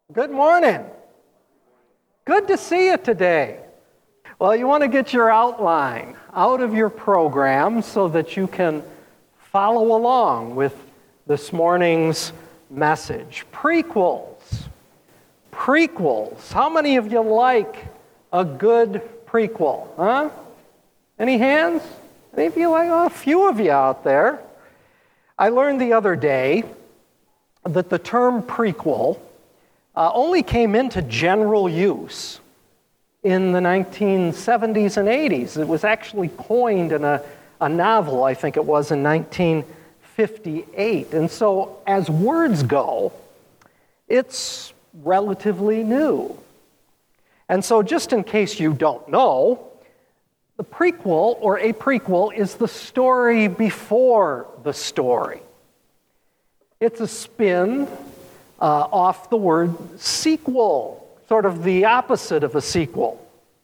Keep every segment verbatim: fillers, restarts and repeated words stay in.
Good morning. Good to see you today. Well, you want to get your outline out of your program so that you can follow along with this morning's message. Prequels. Prequels. How many of you like a good prequel? Huh? Any hands? Any of you like? Oh, a few of you out there. I learned the other day that the term prequel uh, only came into general use in the nineteen seventies and eighties. It was actually coined in a, a novel, I think it was, in nineteen fifty-eight. And so, as words go, it's relatively new. And so, just in case you don't know, the prequel or a prequel is the story before the story. It's a spin uh, off the word sequel, sort of the opposite of a sequel.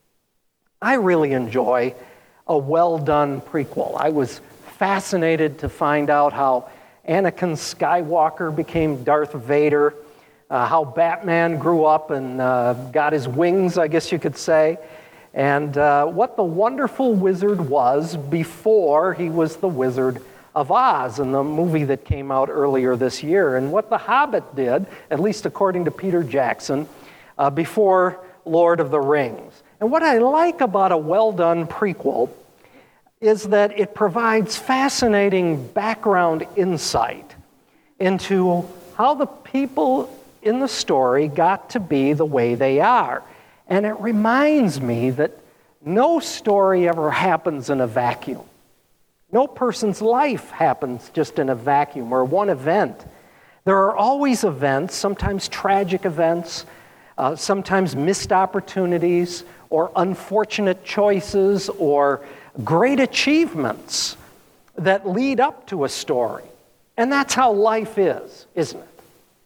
I really enjoy a well-done prequel. I was fascinated to find out how Anakin Skywalker became Darth Vader, uh, how Batman grew up and uh, got his wings, I guess you could say, and uh, what the wonderful wizard was before he was the Wizard of Oz in the movie that came out earlier this year, and what the Hobbit did, at least according to Peter Jackson, uh, before Lord of the Rings. And what I like about a well-done prequel is that it provides fascinating background insight into how the people in the story got to be the way they are. And it reminds me that no story ever happens in a vacuum. No person's life happens just in a vacuum or one event. There are always events, sometimes tragic events, uh, sometimes missed opportunities, or unfortunate choices, or great achievements that lead up to a story. And that's how life is, isn't it?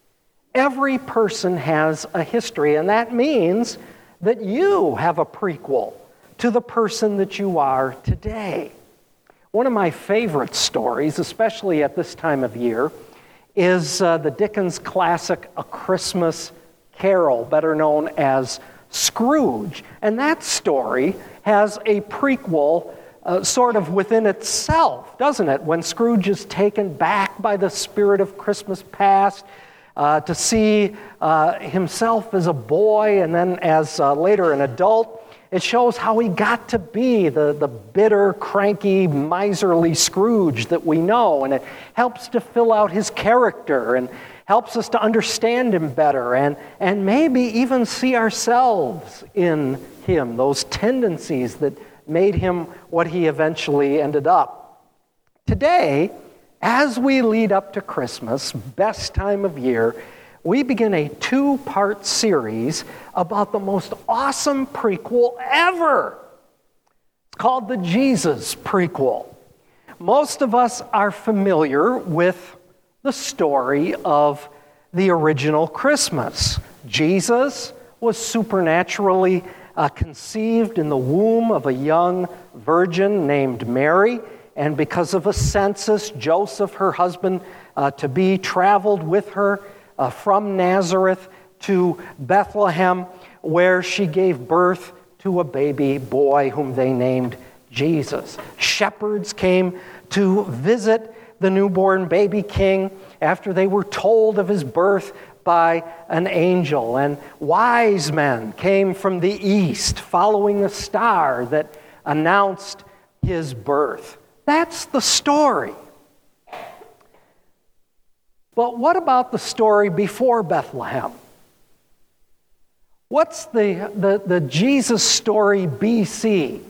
Every person has a history, and that means that you have a prequel to the person that you are today. One of my favorite stories, especially at this time of year, is uh, the Dickens classic A Christmas Carol, better known as Scrooge. And that story has a prequel uh, sort of within itself, doesn't it? When Scrooge is taken back by the spirit of Christmas past uh, to see uh, himself as a boy and then as uh, later an adult, it shows how he got to be the, the bitter, cranky, miserly Scrooge that we know, and it helps to fill out his character and helps us to understand him better and, and maybe even see ourselves in him, those tendencies that made him what he eventually ended up. Today, as we lead up to Christmas, best time of year, we begin a two-part series about the most awesome prequel ever. It's called the Jesus prequel. Most of us are familiar with the story of the original Christmas. Jesus was supernaturally uh, conceived in the womb of a young virgin named Mary, and because of a census, Joseph, her husband, uh, to be, traveled with her Uh, from Nazareth to Bethlehem, where she gave birth to a baby boy whom they named Jesus. Shepherds came to visit the newborn baby king after they were told of his birth by an angel. And wise men came from the east following the star that announced his birth. That's the story. But what about the story before Bethlehem? What's the, the, the Jesus story B C?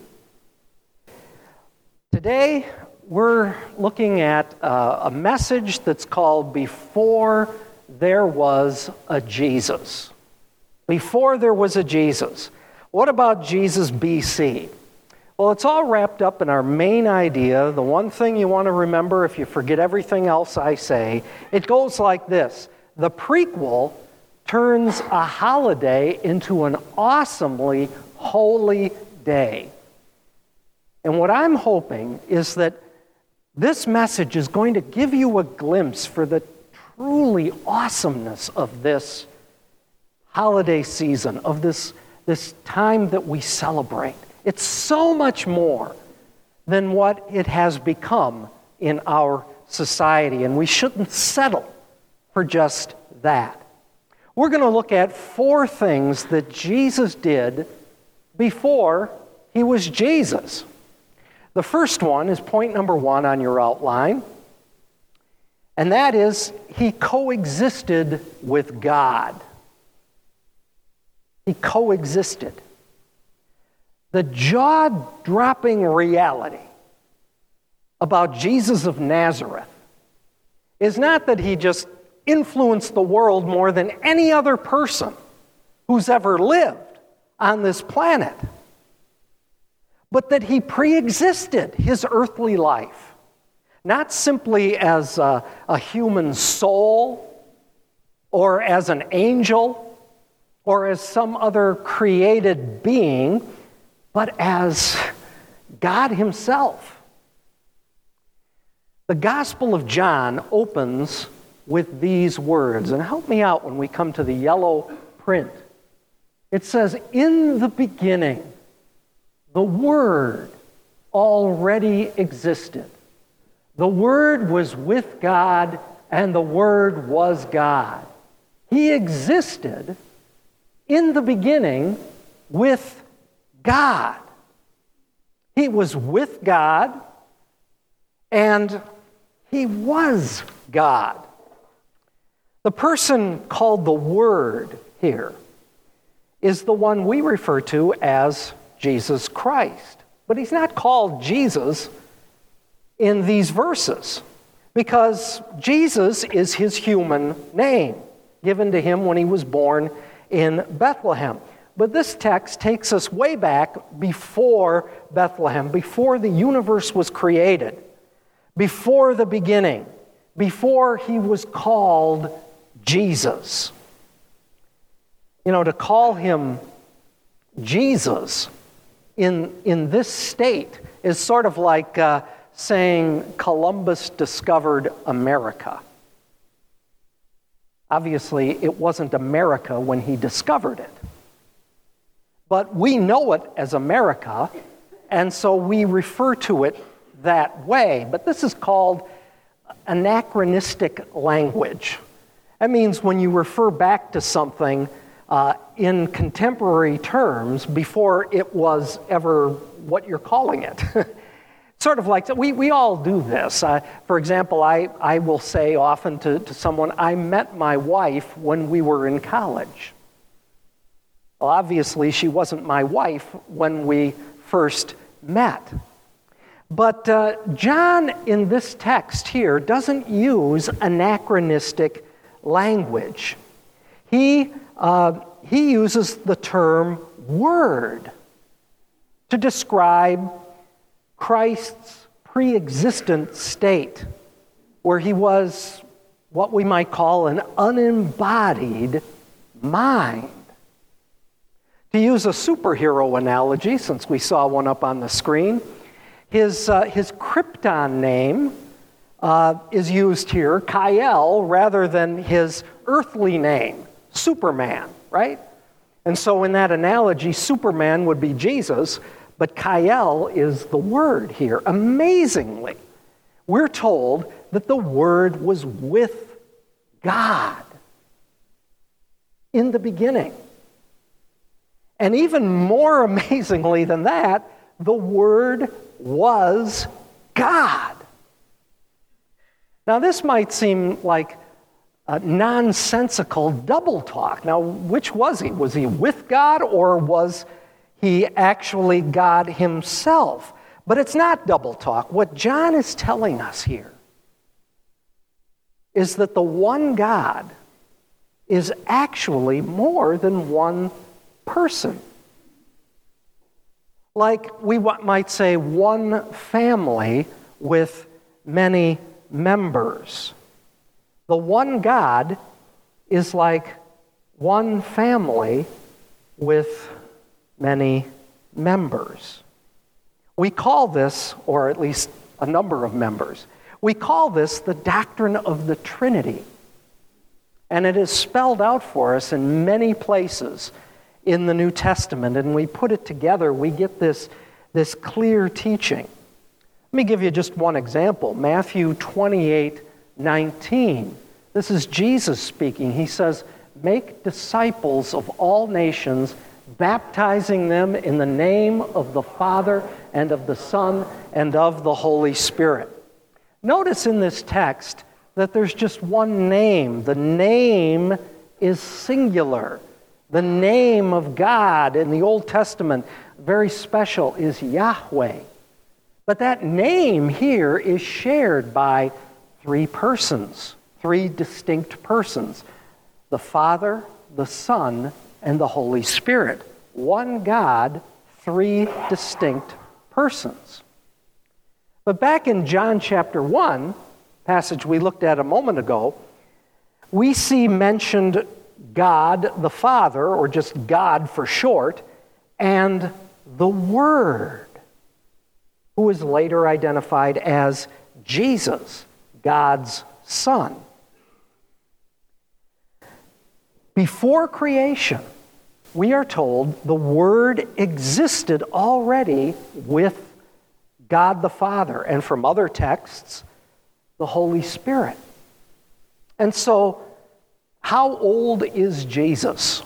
Today, we're looking at uh, a message that's called Before There Was a Jesus. Before There Was a Jesus. What about Jesus B C? Well, it's all wrapped up in our main idea. The one thing you want to remember if you forget everything else I say, it goes like this. The prequel turns a holiday into an awesomely holy day. And what I'm hoping is that this message is going to give you a glimpse for the truly awesomeness of this holiday season, of this, this time that we celebrate. It's so much more than what it has become in our society, and we shouldn't settle for just that. We're going to look at four things that Jesus did before he was Jesus. The first one is point number one on your outline, and that is he coexisted with God. He coexisted. The jaw-dropping reality about Jesus of Nazareth is not that he just influenced the world more than any other person who's ever lived on this planet, but that he pre-existed his earthly life, not simply as a, a human soul or as an angel or as some other created being, but as God himself. The Gospel of John opens with these words, and help me out when we come to the yellow print. It says, "In the beginning, the Word already existed. The Word was with God, and the Word was God. He existed in the beginning with God." He was with God, and he was God. The person called the Word here is the one we refer to as Jesus Christ. But he's not called Jesus in these verses, because Jesus is his human name, given to him when he was born in Bethlehem. But this text takes us way back before Bethlehem, before the universe was created, before the beginning, before he was called Jesus. You know, to call him Jesus in, in this state is sort of like uh, saying Columbus discovered America. Obviously, it wasn't America when he discovered it. But we know it as America, and so we refer to it that way. But this is called anachronistic language. That means when you refer back to something uh, in contemporary terms before it was ever what you're calling it. Sort of like, we, we all do this. Uh, for example, I, I will say often to, to someone, I met my wife when we were in college. Well, obviously, she wasn't my wife when we first met. But uh, John, in this text here, doesn't use anachronistic language. He, uh, he uses the term Word to describe Christ's pre-existent state, where he was what we might call an unembodied mind. To use a superhero analogy, since we saw one up on the screen, his, uh, his Krypton name uh, is used here, Kal, rather than his earthly name, Superman, right? And so in that analogy, Superman would be Jesus, but Kal is the Word here. Amazingly, we're told that the Word was with God in the beginning. And even more amazingly than that, the Word was God. Now, this might seem like a nonsensical double talk. Now, which was he? Was he with God, or was he actually God himself? But it's not double talk. What John is telling us here is that the one God is actually more than one person. Like we might say, one family with many members. The one God is like one family with many members. We call this, or at least a number of members, we call this the doctrine of the Trinity. And it is spelled out for us in many places in the New Testament. And we put it together, we get this, this clear teaching. Let me give you just one example. Matthew twenty-eight nineteen. This is Jesus speaking. He says, "Make disciples of all nations, baptizing them in the name of the Father and of the Son and of the Holy Spirit." Notice in this text that there's just one name. The name is singular. The name of God in the Old Testament, very special, is Yahweh. But that name here is shared by three persons, three distinct persons: the Father, the Son, and the Holy Spirit. One God, three distinct persons. But back in John chapter one, passage we looked at a moment ago, we see mentioned God the Father, or just God for short, and the Word, who is later identified as Jesus, God's Son. Before creation, we are told the Word existed already with God the Father, and from other texts, the Holy Spirit. And so, how old is Jesus?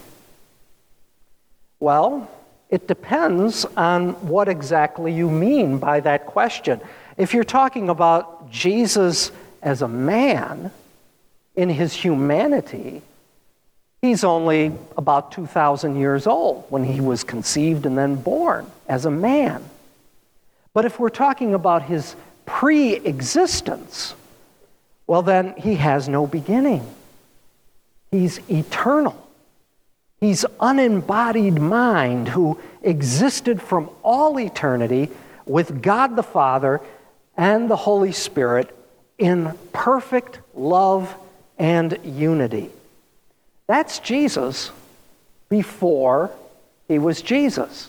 Well, it depends on what exactly you mean by that question. If you're talking about Jesus as a man in his humanity, he's only about two thousand years old when he was conceived and then born as a man. But if we're talking about his pre-existence, well, then he has no beginning. He's eternal. He's unembodied mind who existed from all eternity with God the Father and the Holy Spirit in perfect love and unity. That's Jesus before he was Jesus.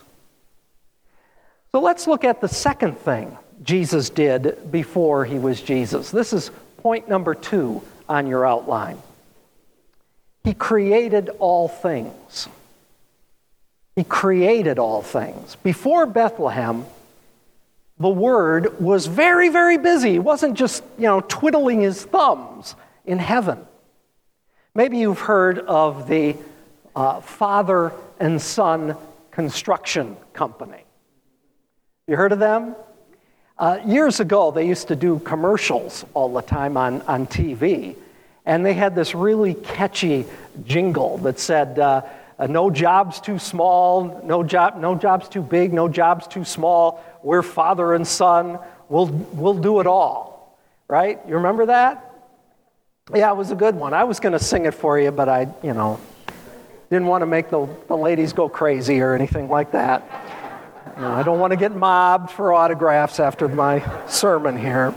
So let's look at the second thing Jesus did before he was Jesus. This is point number two on your outline. He created all things. He created all things. Before Bethlehem, the Word was very, very busy. He wasn't just, you know, twiddling his thumbs in heaven. Maybe you've heard of the uh, Father and Son Construction Company. You heard of them? Uh, years ago, they used to do commercials all the time on, on T V, and they had this really catchy jingle that said, uh, uh, no job's too small, no job, no job's too big, no job's too small, we're father and son, we'll, we'll do it all, right? You remember that? Yeah, it was a good one. I was going to sing it for you, but I, you know, didn't want to make the, the ladies go crazy or anything like that. You know, I don't want to get mobbed for autographs after my sermon here.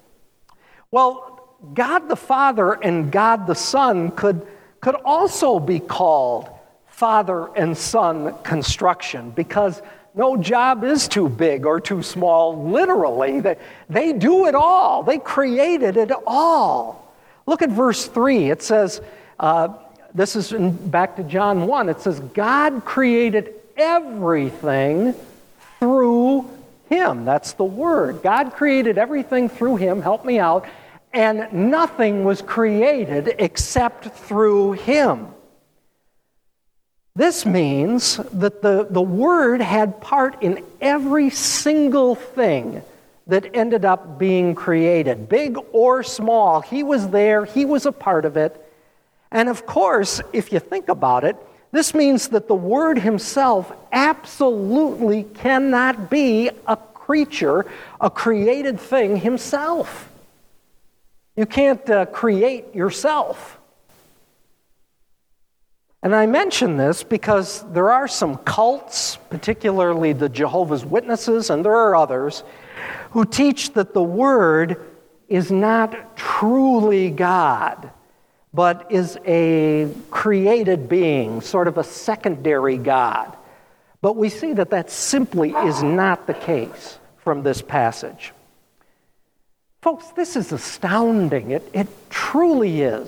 Well, God the Father and God the Son could, could also be called Father and Son construction, because no job is too big or too small, literally. They, they do it all. They created it all. Look at verse three. It says, uh, this is in, back to John one, it says, God created everything through him. That's the Word. God created everything through him. Help me out. And nothing was created except through him. This means that the, the Word had part in every single thing that ended up being created, big or small. He was there. He was a part of it. And of course, if you think about it, this means that the Word himself absolutely cannot be a creature, a created thing himself. You can't uh, create yourself. And I mention this because there are some cults, particularly the Jehovah's Witnesses, and there are others, who teach that the Word is not truly God, but is a created being, sort of a secondary God. But we see that that simply is not the case from this passage. Folks, this is astounding. It, it truly is.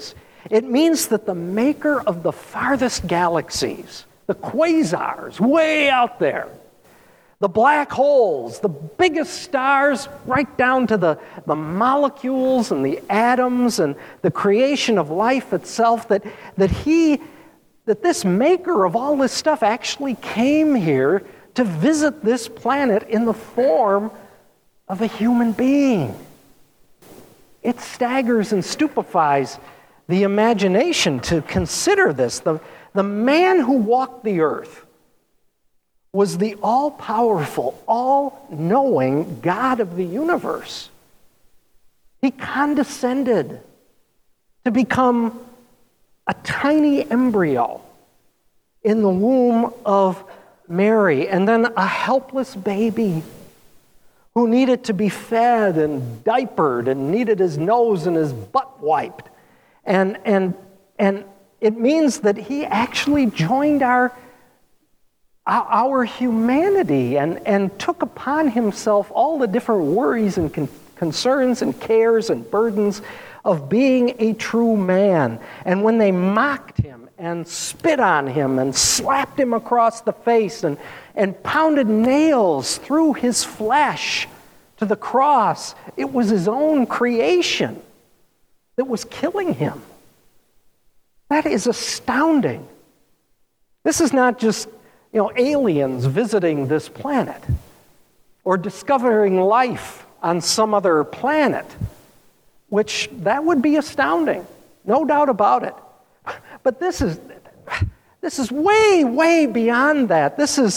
It means that the maker of the farthest galaxies, the quasars way out there, the black holes, the biggest stars, right down to the, the molecules and the atoms and the creation of life itself, that, that he, that this maker of all this stuff actually came here to visit this planet in the form of a human being. It staggers and stupefies the imagination to consider this. The, the man who walked the earth was the all-powerful, all-knowing God of the universe. He condescended to become a tiny embryo in the womb of Mary, and then a helpless baby who needed to be fed and diapered and needed his nose and his butt wiped. And, and, and it means that he actually joined our our humanity and, and took upon himself all the different worries and con- concerns and cares and burdens of being a true man. And when they mocked him and spit on him and slapped him across the face and, and pounded nails through his flesh to the cross, it was his own creation that was killing him. That is astounding. This is not just You know, aliens visiting this planet or discovering life on some other planet, which that would be astounding, no doubt about it. But this is this is way, way beyond that. This is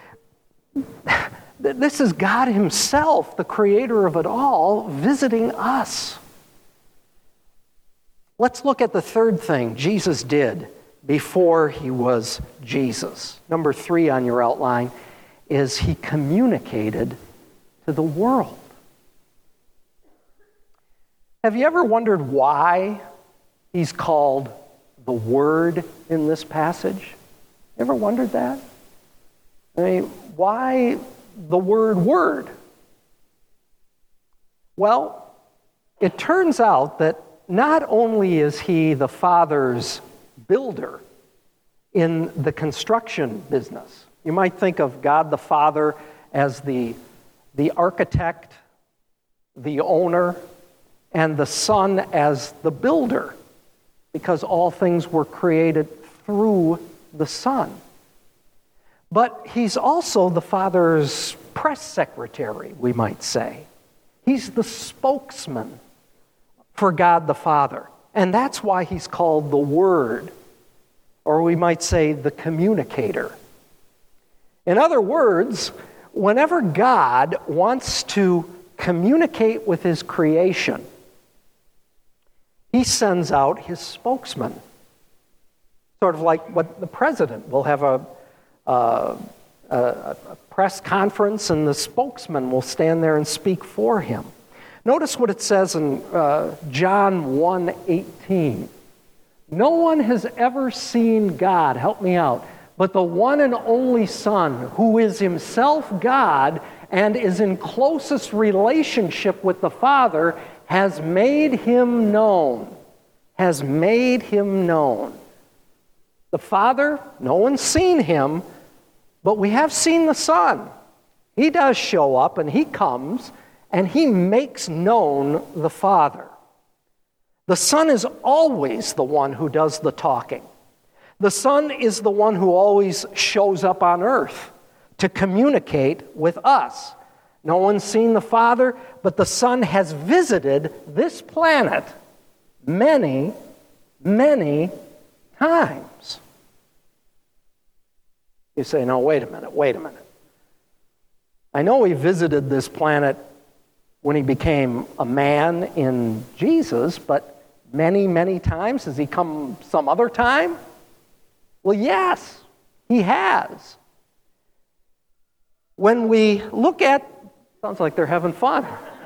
this is God himself, the creator of it all, visiting us. Let's look at the third thing Jesus did before he was Jesus. Number three on your outline is he communicated to the world. Have you ever wondered why he's called the Word in this passage? Ever wondered that? I mean, why the word word? Well, it turns out that not only is he the Father's builder in the construction business. You might think of God the Father as the, the architect, the owner, and the Son as the builder, because all things were created through the Son. But he's also the Father's press secretary, we might say. He's the spokesman for God the Father. And that's why he's called the Word, or we might say the communicator. In other words, whenever God wants to communicate with his creation, he sends out his spokesman. Sort of like what the president will have a, uh, a, a press conference and the spokesman will stand there and speak for him. Notice what it says in uh, John one eighteen. No one has ever seen God, help me out, but the one and only Son, who is himself God and is in closest relationship with the Father, has made him known. Has made him known. The Father, no one's seen him, but we have seen the Son. He does show up and he comes and he makes known the Father. The Son is always the one who does the talking. The Son is the one who always shows up on earth to communicate with us. No one's seen the Father, but the Son has visited this planet many, many times. You say, no, wait a minute, wait a minute. I know he visited this planet when he became a man in Jesus, but many, many times? Has he come some other time? Well, yes, he has. When we look at, sounds like they're having fun.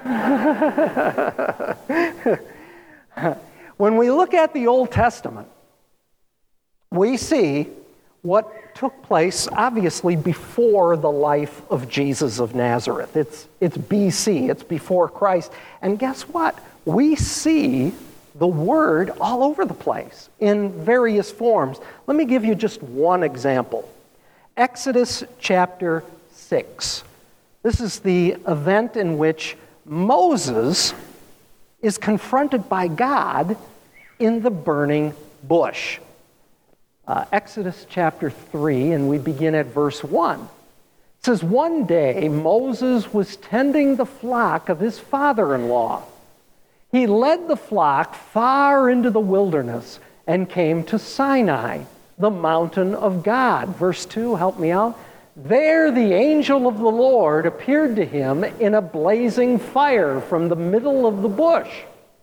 When we look at the Old Testament, we see what took place, obviously, before the life of Jesus of Nazareth. It's, it's B C, it's before Christ. And guess what? We see the Word all over the place in various forms. Let me give you just one example. Exodus chapter six. This is the event in which Moses is confronted by God in the burning bush. Uh, Exodus chapter three, and we begin at verse one. It says, "One day Moses was tending the flock of his father-in-law. He led the flock far into the wilderness and came to Sinai, the mountain of God." Verse two, help me out. "There the angel of the Lord appeared to him in a blazing fire from the middle of the bush.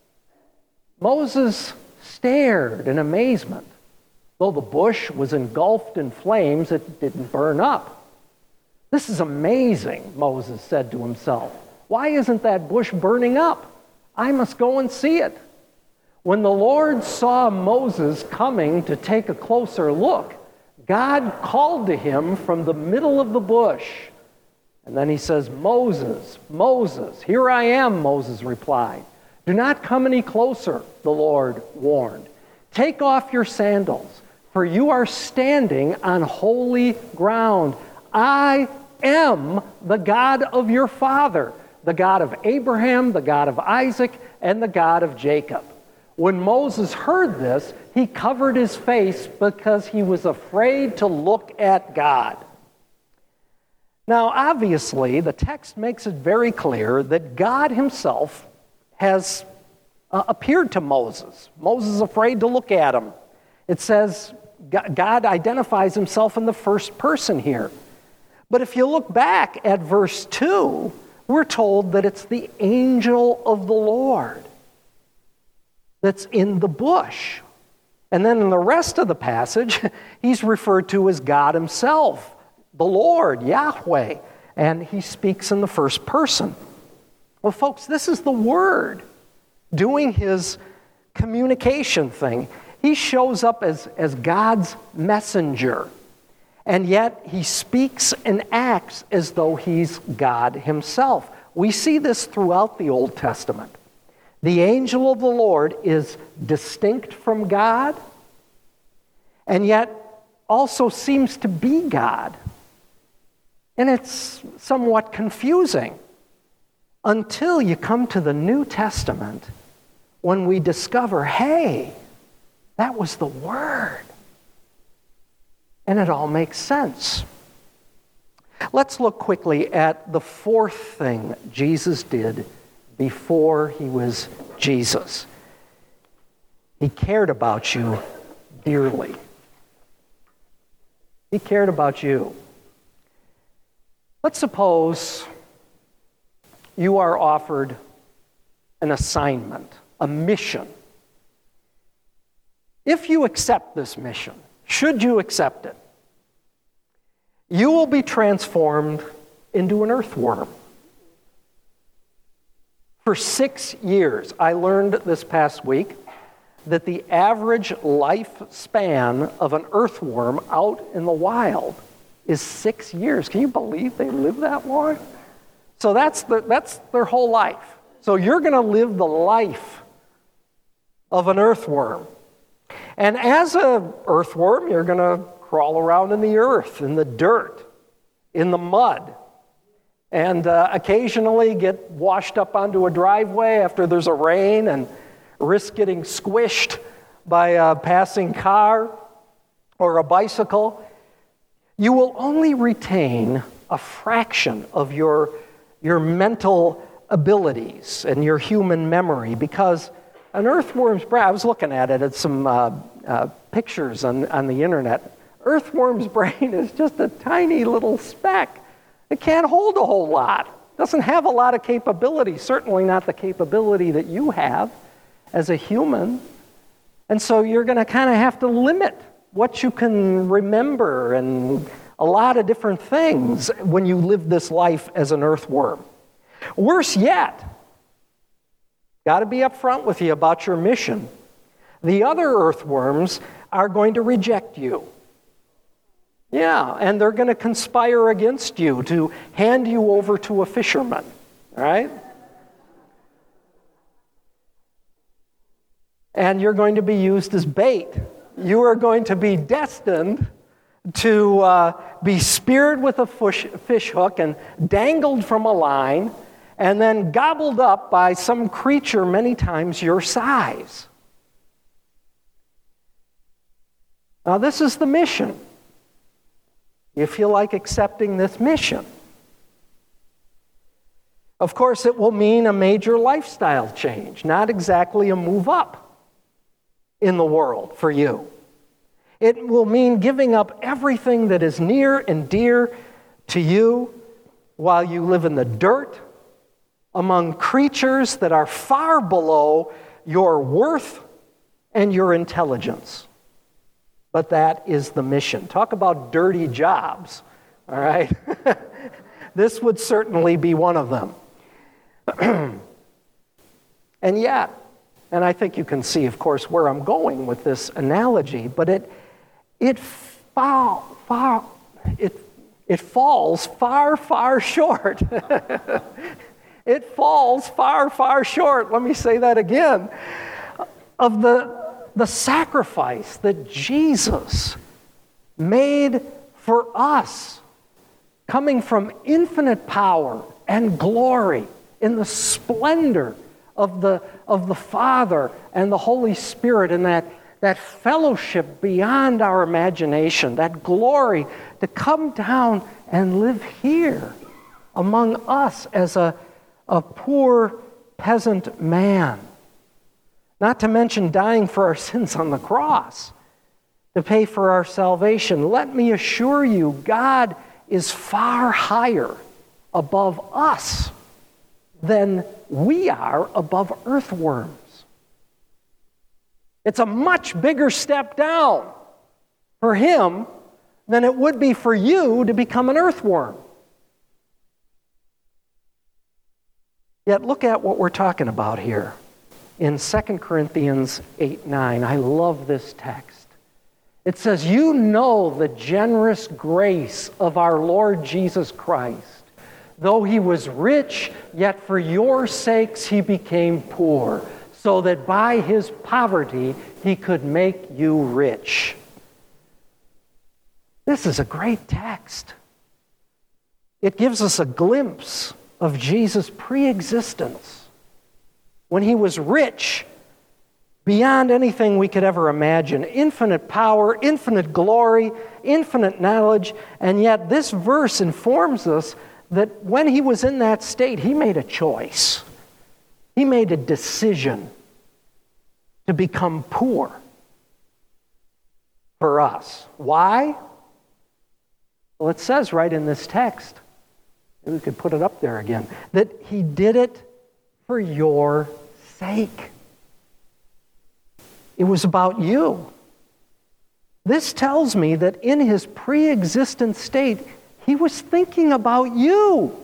Moses stared in amazement. Though the bush was engulfed in flames, it didn't burn up. 'This is amazing,' Moses said to himself. 'Why isn't that bush burning up? I must go and see it.' When the Lord saw Moses coming to take a closer look, God called to him from the middle of the bush. And then he says, 'Moses, Moses, here I am,' Moses replied. 'Do not come any closer,' the Lord warned. 'Take off your sandals, for you are standing on holy ground. I am the God of your father, the God of Abraham, the God of Isaac, and the God of Jacob.' When Moses heard this, he covered his face because he was afraid to look at God." Now, obviously, the text makes it very clear that God himself has uh, appeared to Moses. Moses is afraid to look at him. It says God identifies himself in the first person here. But if you look back at verse two, we're told that it's the angel of the Lord that's in the bush. And then in the rest of the passage, he's referred to as God himself, the Lord, Yahweh, and he speaks in the first person. Well, folks, this is the Word doing his communication thing. He shows up as, as God's messenger, and yet he speaks and acts as though he's God himself. We see this throughout the Old Testament. The angel of the Lord is distinct from God, and yet also seems to be God. And it's somewhat confusing until you come to the New Testament when we discover, hey, that was the Word. And it all makes sense. Let's look quickly at the fourth thing Jesus did before he was Jesus. He cared about you dearly. He cared about you. Let's suppose you are offered an assignment, a mission. If you accept this mission, should you accept it, you will be transformed into an earthworm. For six years, I learned this past week that the average lifespan of an earthworm out in the wild is six years. Can you believe they live that long? So that's the, that's their whole life. So you're going to live the life of an earthworm. And as an earthworm, you're going to crawl around in the earth, in the dirt, in the mud, and uh, occasionally get washed up onto a driveway after there's a rain and risk getting squished by a passing car or a bicycle. You will only retain a fraction of your, your mental abilities and your human memory because an earthworm's brain, I was looking at it at some uh, uh, pictures on, on the internet. Earthworm's brain is just a tiny little speck. It can't hold a whole lot. It doesn't have a lot of capability, certainly not the capability that you have as a human. And so you're going to kind of have to limit what you can remember and a lot of different things when you live this life as an earthworm. Worse yet, got to be upfront with you about your mission. The other earthworms are going to reject you. Yeah, and they're going to conspire against you to hand you over to a fisherman, right? and you're going to be used as bait. You are going to be destined to uh, be speared with a fish, fish hook and dangled from a line and then gobbled up by some creature many times your size. Now, this is the mission. You feel like accepting this mission. Of course, it will mean a major lifestyle change, not exactly a move up in the world for you. It will mean giving up everything that is near and dear to you while you live in the dirt among creatures that are far below your worth and your intelligence. But that is the mission. Talk about dirty jobs, all right? This would certainly be one of them. And yet, and I think you can see, of course, where I'm going with this analogy, but it it far, far, it it falls far, far short. It falls far, far short. Let me say that again. Of the the sacrifice that Jesus made for us, coming from infinite power and glory in the splendor of the, of the Father and the Holy Spirit, and that, that fellowship beyond our imagination, that glory to come down and live here among us as a, a poor peasant man. Not to mention dying for our sins on the cross to pay for our salvation. Let me assure you, God is far higher above us than we are above earthworms. It's a much bigger step down for him than it would be for you to become an earthworm. Yet look at what we're talking about here in Second Corinthians eight nine. I love this text. It says, "You know the generous grace of our Lord Jesus Christ. Though he was rich, yet for your sakes he became poor, so that by his poverty he could make you rich." This is a great text. It gives us a glimpse of Jesus' pre-existence when he was rich beyond anything we could ever imagine. Infinite power, infinite glory, infinite knowledge, and yet this verse informs us that when he was in that state, he made a choice. He made a decision to become poor for us. Why? Well, it says right in this text, maybe we could put it up there again, that he did it for your sake. It was about you. This tells me that in his pre-existent state, he was thinking about you.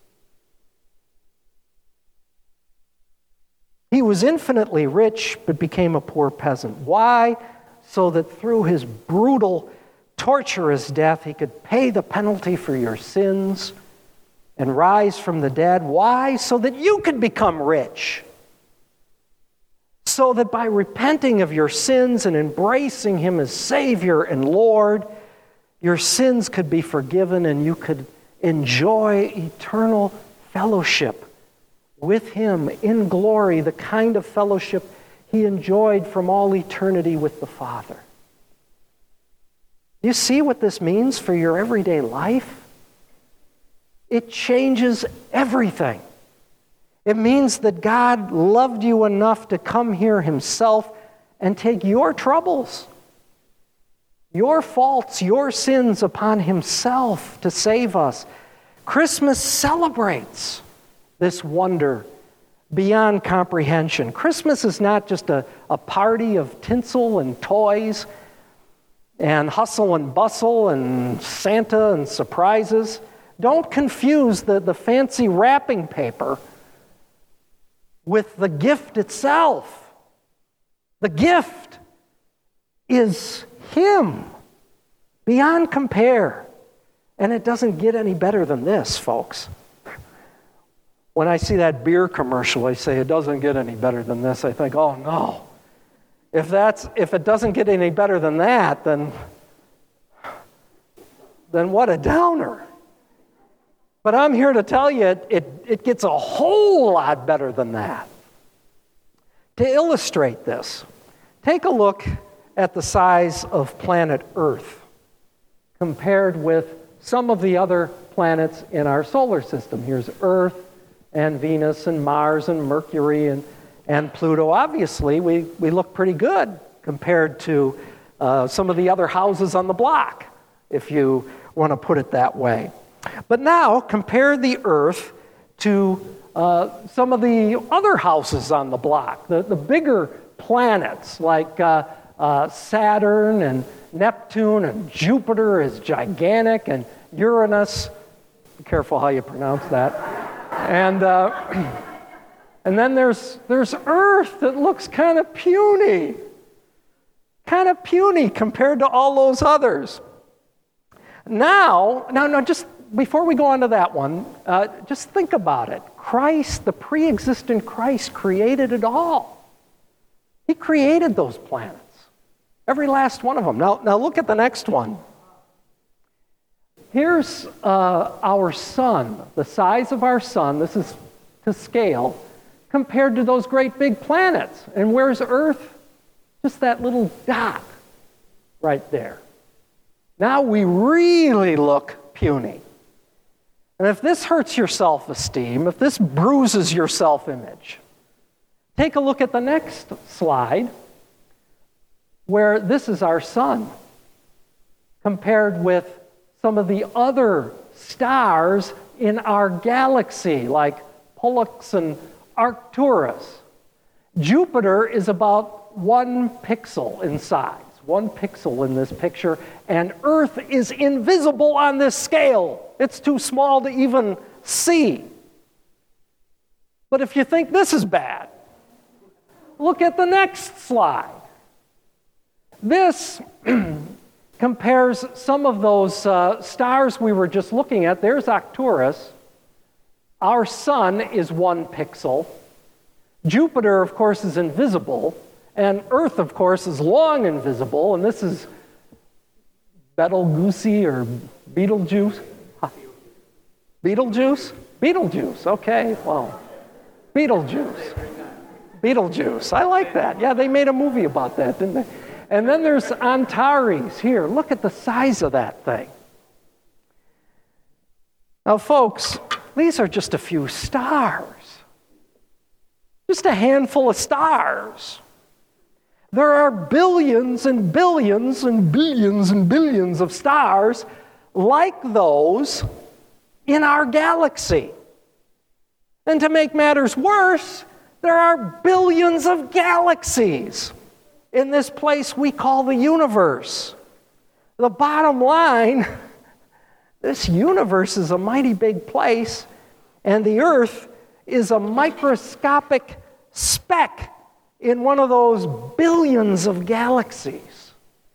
He was infinitely rich, but became a poor peasant. Why? So that through his brutal, torturous death, he could pay the penalty for your sins and rise from the dead. Why? So that you could become rich. So that by repenting of your sins and embracing him as Savior and Lord, your sins could be forgiven and you could enjoy eternal fellowship with him in glory, the kind of fellowship he enjoyed from all eternity with the Father. You see what this means for your everyday life? It changes everything. It means that God loved you enough to come here himself and take your troubles, your faults, your sins upon himself to save us. Christmas celebrates this wonder beyond comprehension. Christmas is not just a, a party of tinsel and toys and hustle and bustle and Santa and surprises. Don't confuse the, the fancy wrapping paper with the gift itself. The gift is him, beyond compare. And it doesn't get any better than this, folks. When I see that beer commercial, I say, it doesn't get any better than this. I think, oh no. If that's if it doesn't get any better than that, then, then what a downer. But I'm here to tell you it, it, it gets a whole lot better than that. To illustrate this, take a look at the size of planet Earth compared with some of the other planets in our solar system. Here's Earth and Venus and Mars and Mercury and, and Pluto. Obviously, we, we look pretty good compared to uh, some of the other houses on the block, if you want to put it that way. But now, compare the Earth to uh, some of the other houses on the block, the, the bigger planets like uh, uh, Saturn and Neptune, and Jupiter is gigantic, and Uranus, be careful how you pronounce that. And uh, and then there's there's Earth that looks kind of puny, kind of puny compared to all those others. Now, now, now, just before we go on to that one, uh, just think about it. Christ, the pre-existent Christ, created it all. He created those planets. Every last one of them. Now, now look at the next one. Here's uh, our sun, the size of our sun. This is to scale, compared to those great big planets. And where's Earth? Just that little dot right there. Now we really look puny. And if this hurts your self-esteem, if this bruises your self-image, take a look at the next slide, where this is our sun compared with some of the other stars in our galaxy, like Pollux and Arcturus. Jupiter is about one pixel in size, one pixel in this picture, and Earth is invisible on this scale. It's too small to even see. But if you think this is bad, look at the next slide. This compares some of those uh, stars we were just looking at. There's Arcturus. Our sun is one pixel. Jupiter, of course, is invisible. And Earth, of course, is long invisible. And this is Betelgeuse or Betelgeuse. Betelgeuse? Betelgeuse, okay, well, Betelgeuse. Betelgeuse, I like that. Yeah, they made a movie about that, didn't they? And then there's Antares here. Look at the size of that thing. Now, folks, these are just a few stars. Just a handful of stars. There are billions and billions and billions and billions of stars like those in our galaxy. And to make matters worse, there are billions of galaxies in this place we call the universe. The bottom line, this universe is a mighty big place, and the Earth is a microscopic speck in one of those billions of galaxies.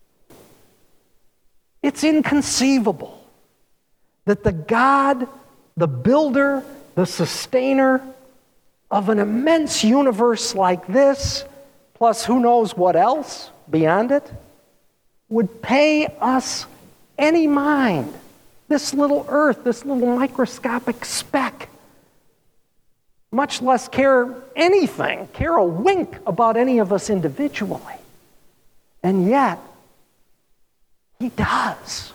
It's inconceivable that the God, the builder, the sustainer of an immense universe like this, plus who knows what else beyond it, would pay us any mind, this little Earth, this little microscopic speck, much less care anything, care a wink about any of us individually. And yet, He does.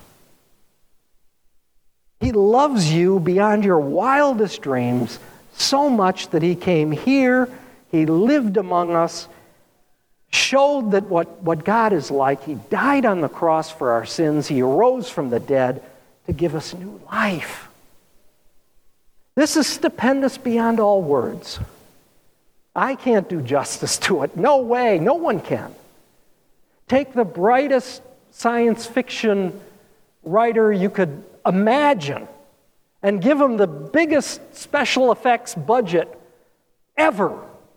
He loves you beyond your wildest dreams so much that He came here, He lived among us, showed that what, what God is like. He died on the cross for our sins. He arose from the dead to give us new life. This is stupendous beyond all words. I can't do justice to it. No way. No one can. Take the brightest science fiction writer you could imagine and give him the biggest special effects budget ever,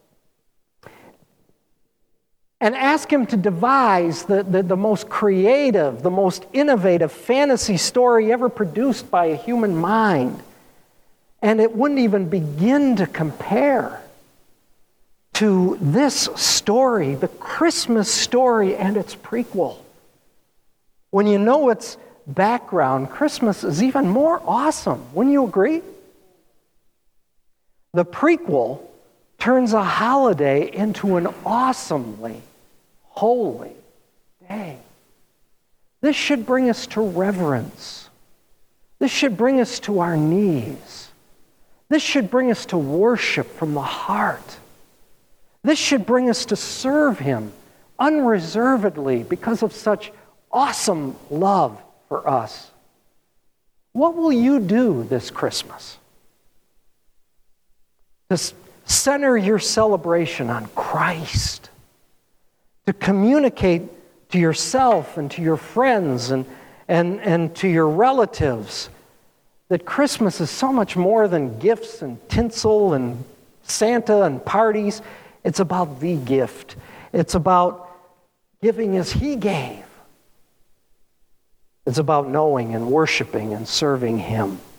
and ask him to devise the, the, the most creative, the most innovative fantasy story ever produced by a human mind. And it wouldn't even begin to compare to this story, the Christmas story and its prequel. When you know its background, Christmas is even more awesome. Wouldn't you agree? The prequel turns a holiday into an awesomely holy day. This should bring us to reverence. This should bring us to our knees. This should bring us to worship from the heart. This should bring us to serve Him unreservedly because of such awesome love for us. What will you do this Christmas? To center your celebration on Christ. To communicate to yourself and to your friends and, and, and to your relatives that Christmas is so much more than gifts and tinsel and Santa and parties. It's about the gift. It's about giving as He gave. It's about knowing and worshiping and serving Him.